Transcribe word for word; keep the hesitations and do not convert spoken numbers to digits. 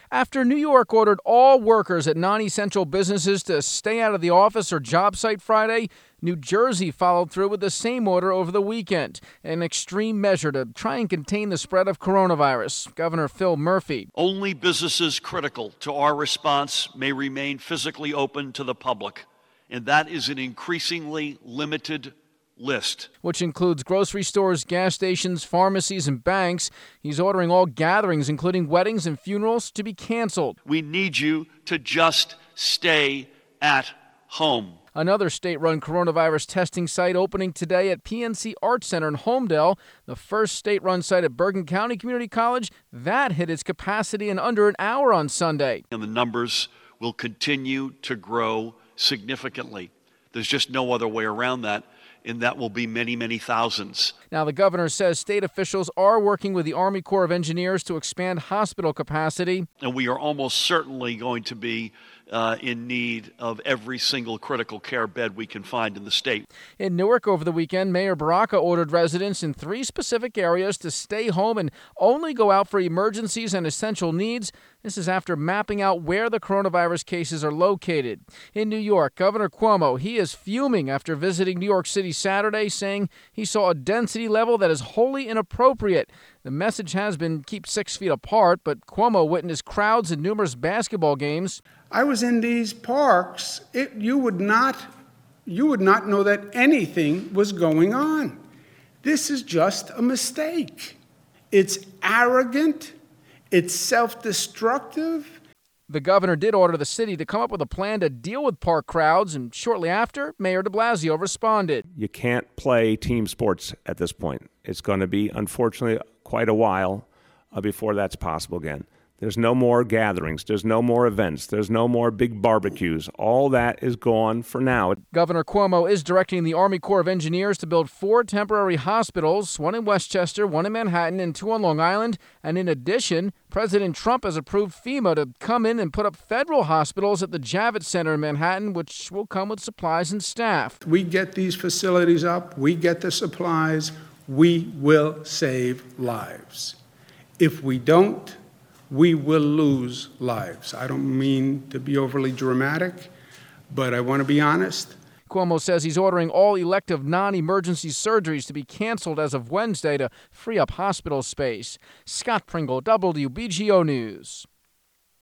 After New York ordered all workers at non-essential businesses to stay out of the office or job site Friday, New Jersey followed through with the same order over the weekend, an extreme measure to try and contain the spread of coronavirus. Governor Phil Murphy. Only businesses critical to our response may remain physically open to the public, and that is an increasingly limited list, which includes grocery stores, gas stations, pharmacies, and banks. He's ordering all gatherings, including weddings and funerals, to be canceled. We need you to just stay at home. Another state-run coronavirus testing site opening today at P N C Arts Center in Holmdel, the first state-run site at Bergen County Community College. That hit its capacity in under an hour on Sunday. And the numbers will continue to grow significantly. There's just no other way around that. And that will be many, many thousands. Now, the governor says state officials are working with the Army Corps of Engineers to expand hospital capacity. And we are almost certainly going to be uh, in need of every single critical care bed we can find in the state. In Newark over the weekend, Mayor Baraka ordered residents in three specific areas to stay home and only go out for emergencies and essential needs. This is after mapping out where the coronavirus cases are located. In New York, Governor Cuomo, he is fuming after visiting New York City Saturday, saying he saw a density level that is wholly inappropriate. The message has been keep six feet apart, but Cuomo witnessed crowds in numerous basketball games. I was in these parks. It, you would not, you would not know that anything was going on. This is just a mistake. It's arrogant. It's self-destructive. The governor did order the city to come up with a plan to deal with park crowds, and shortly after, Mayor de Blasio responded. You can't play team sports at this point. It's going to be, unfortunately, quite a while uh, before that's possible again. There's no more gatherings. There's no more events. There's no more big barbecues. All that is gone for now. Governor Cuomo is directing the Army Corps of Engineers to build four temporary hospitals, one in Westchester, one in Manhattan, and two on Long Island. And in addition, President Trump has approved FEMA to come in and put up federal hospitals at the Javits Center in Manhattan, which will come with supplies and staff. We get these facilities up. We get the supplies. We will save lives. If we don't, we will lose lives. I don't mean to be overly dramatic, but I want to be honest. Cuomo says he's ordering all elective non-emergency surgeries to be canceled as of Wednesday to free up hospital space. Scott Pringle, W B G O News.